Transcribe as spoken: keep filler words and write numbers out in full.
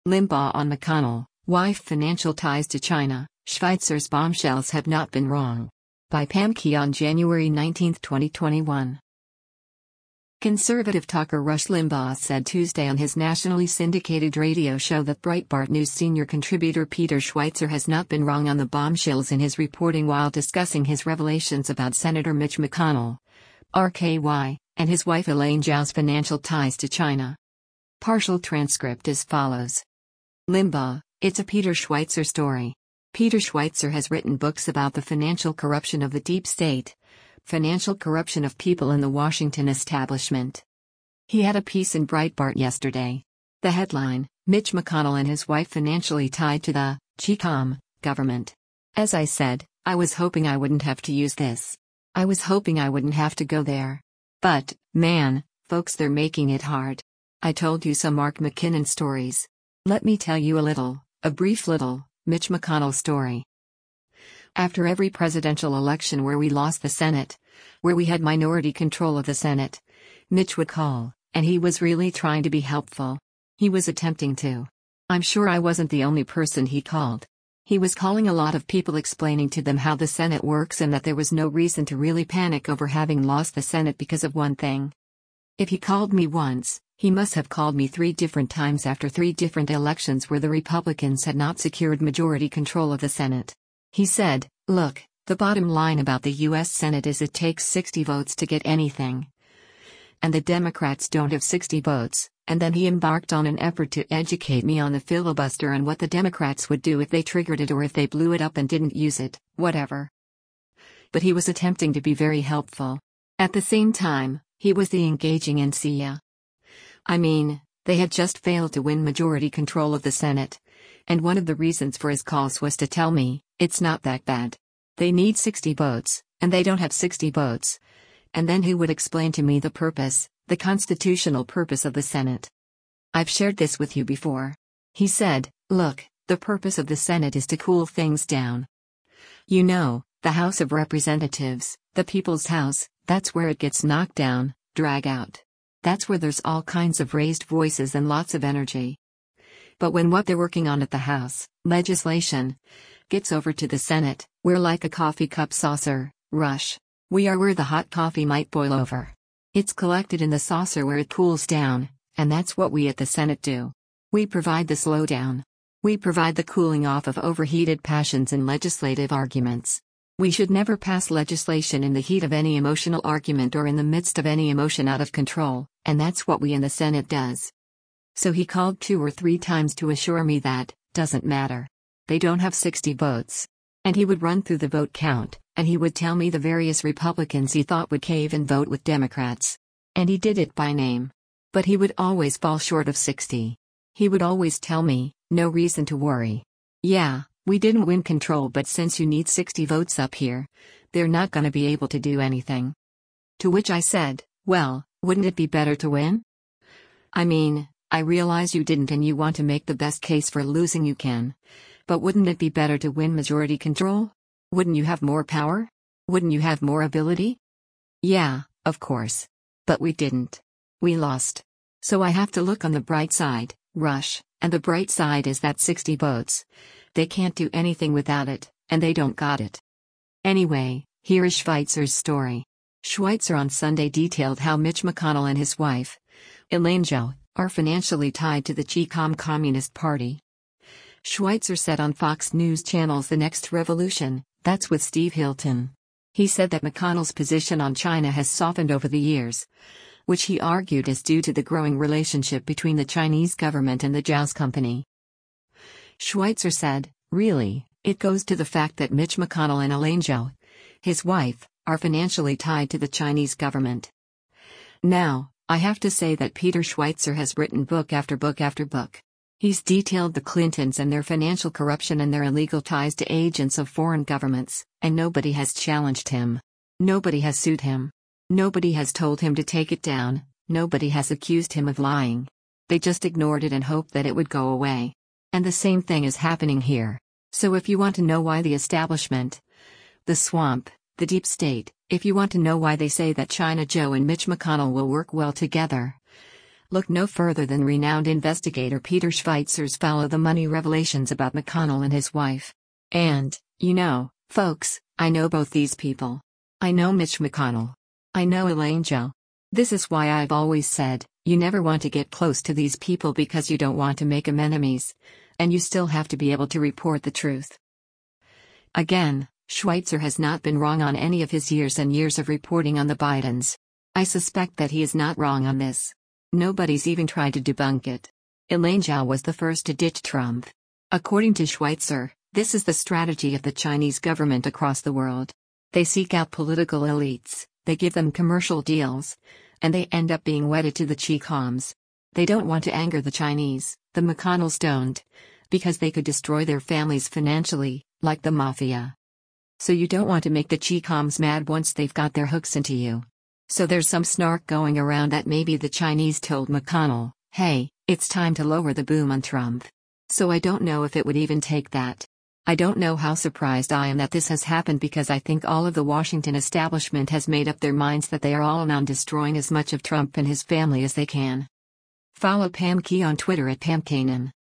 Limbaugh on McConnell, wife financial ties to China, Schweizer's bombshells have not been wrong. By Pam Key on January nineteenth twenty twenty-one. Conservative talker Rush Limbaugh said Tuesday on his nationally syndicated radio show that Breitbart News senior contributor Peter Schweizer has not been wrong on the bombshells in his reporting while discussing his revelations about Senator Mitch McConnell, R K Y, and his wife Elaine Zhao's financial ties to China. Partial transcript as follows. Limbaugh, it's a Peter Schweizer story. Peter Schweizer has written books about the financial corruption of the deep state, financial corruption of people in the Washington establishment. He had a piece in Breitbart yesterday. The headline, Mitch McConnell and his wife financially tied to the Chi Com government. As I said, I was hoping I wouldn't have to use this. I was hoping I wouldn't have to go there. But, man, folks, they're making it hard. I told you some Mark McKinnon stories. Let me tell you a little, a brief little, Mitch McConnell story. After every presidential election where we lost the Senate, where we had minority control of the Senate, Mitch would call, and he was really trying to be helpful. He was attempting to. I'm sure I wasn't the only person he called. He was calling a lot of people explaining to them how the Senate works and that there was no reason to really panic over having lost the Senate because of one thing. If he called me once, he must have called me three different times after three different elections where the Republicans had not secured majority control of the Senate. He said, look, the bottom line about the U S Senate is it takes sixty votes to get anything. And the Democrats don't have sixty votes, and then he embarked on an effort to educate me on the filibuster and what the Democrats would do if they triggered it or if they blew it up and didn't use it, whatever. But he was attempting to be very helpful. At the same time, he was the engaging N C A. I mean, they had just failed to win majority control of the Senate. And one of the reasons for his calls was to tell me, it's not that bad. They need sixty votes, and they don't have sixty votes. And then he would explain to me the purpose, the constitutional purpose of the Senate. I've shared this with you before. He said, look, the purpose of the Senate is to cool things down. You know, the House of Representatives, the People's House, that's where it gets knocked down, drag out. That's where there's all kinds of raised voices and lots of energy. But when what they're working on at the House, legislation, gets over to the Senate, we're like a coffee cup saucer, Rush. We are where the hot coffee might boil over. It's collected in the saucer where it cools down, and that's what we at the Senate do. We provide the slowdown. We provide the cooling off of overheated passions and legislative arguments. We should never pass legislation in the heat of any emotional argument or in the midst of any emotion out of control, and that's what we in the Senate does. So he called two or three times to assure me that, doesn't matter. They don't have sixty votes. And he would run through the vote count, and he would tell me the various Republicans he thought would cave and vote with Democrats. And he did it by name. But he would always fall short of sixty. He would always tell me, no reason to worry. Yeah, we didn't win control, but since you need sixty votes up here, they're not gonna be able to do anything. To which I said, well, wouldn't it be better to win? I mean, I realize you didn't and you want to make the best case for losing you can. But wouldn't it be better to win majority control? Wouldn't you have more power? Wouldn't you have more ability? Yeah, of course. But we didn't. We lost. So I have to look on the bright side, Rush, and the bright side is that sixty votes. They can't do anything without it, and they don't got it. Anyway, here is Schweizer's story. Schweizer on Sunday detailed how Mitch McConnell and his wife, Elaine Zhao, are financially tied to the Chi Com Communist Party. Schweizer said on Fox News Channel's The Next Revolution, that's with Steve Hilton. He said that McConnell's position on China has softened over the years, which he argued is due to the growing relationship between the Chinese government and the Zhao's company. Schweizer said, really, it goes to the fact that Mitch McConnell and Elaine Zhao, his wife, are financially tied to the Chinese government. Now, I have to say that Peter Schweizer has written book after book after book. He's detailed the Clintons and their financial corruption and their illegal ties to agents of foreign governments, and nobody has challenged him. Nobody has sued him. Nobody has told him to take it down, nobody has accused him of lying. They just ignored it and hoped that it would go away. And the same thing is happening here. So if you want to know why the establishment, the swamp, the deep state, if you want to know why they say that China Joe and Mitch McConnell will work well together, Look no further than renowned investigator Peter Schweizer's Follow the Money revelations about McConnell and his wife. And, you know, folks, I know both these people. I know Mitch McConnell. I know Elaine Chao. This is why I've always said, you never want to get close to these people because you don't want to make 'em enemies. And you still have to be able to report the truth. Again, Schweitzer has not been wrong on any of his years and years of reporting on the Bidens. I suspect that he is not wrong on this. Nobody's even tried to debunk it. Elaine Chao was the first to ditch Trump. According to Schweitzer, this is the strategy of the Chinese government across the world. They seek out political elites, they give them commercial deals, and they end up being wedded to the Chi-coms. They don't want to anger the Chinese, the McConnells don't, because they could destroy their families financially, like the mafia. So you don't want to make the Chi-coms mad once they've got their hooks into you. So there's some snark going around that maybe the Chinese told McConnell, hey, it's time to lower the boom on Trump. So I don't know if it would even take that. I don't know how surprised I am that this has happened because I think all of the Washington establishment has made up their minds that they are all in on destroying as much of Trump and his family as they can. Follow Pam Key on Twitter at Pam Kanan.